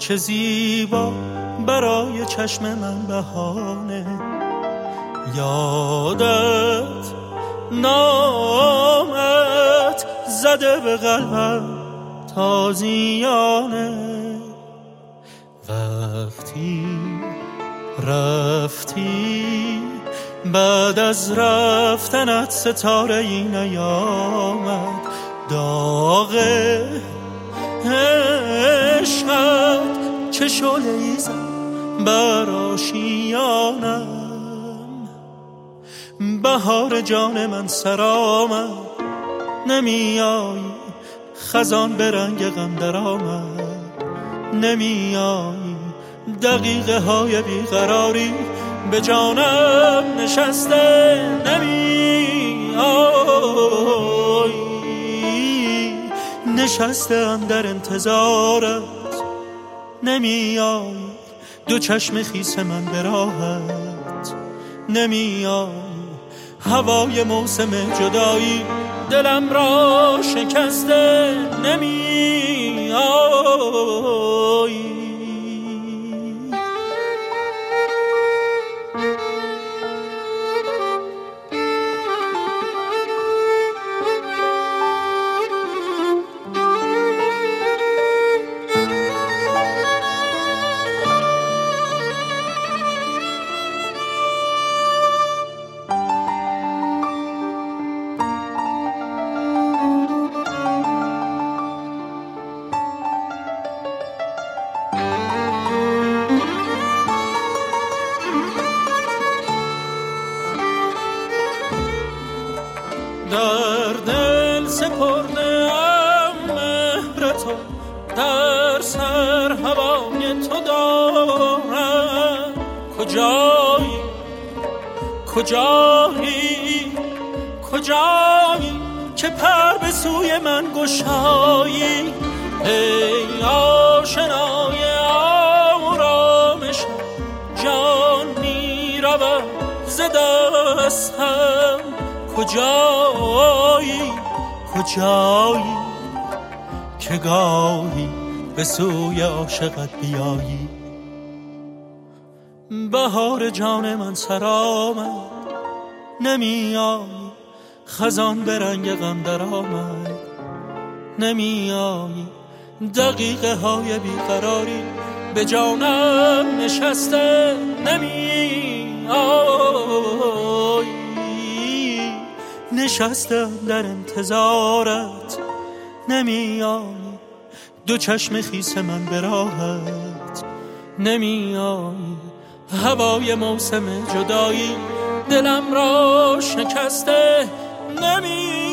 چه زیبا برای چشم من بهانه، یادت نامت زده به قلبم تازیانه. وقتی رفتی بعد از رفتنت ستاره ای نیامد، داغ عشقت چه شعله‌ای زد بر آشیانم. بهار جان من سر آمد، نمیایی خزان به رنگ غم در آمد، نمیایی دقیقه های بیقراری به جانم نشسته، نمیایی نشستم در انتظارت، نمیایی دو چشم خیس من به راحت، نمیایی هوای موسم جدایی دلم را شکسته، نمیایی. در دل سپرده ام مهر تو، در سر هوای تو دارم. کجایی کجایی کجایی که پر به سوی من گشایی؟ ای آشنای آرامشم، جان می رود ز دستم. کجایی کجایی که گاهی به سوی عاشقت بیایی؟ بهار جان من سر آمد، نمیایی خزان به رنگ غم در آمد، نمیایی دقیقه های بیقراری به جانم نشسته، نمیایی نشستم در انتظارت، نمیایی دو چشم خیس من به راحت، نمیایی هوای موسم جدایی دلم را شکسته، نمیایی.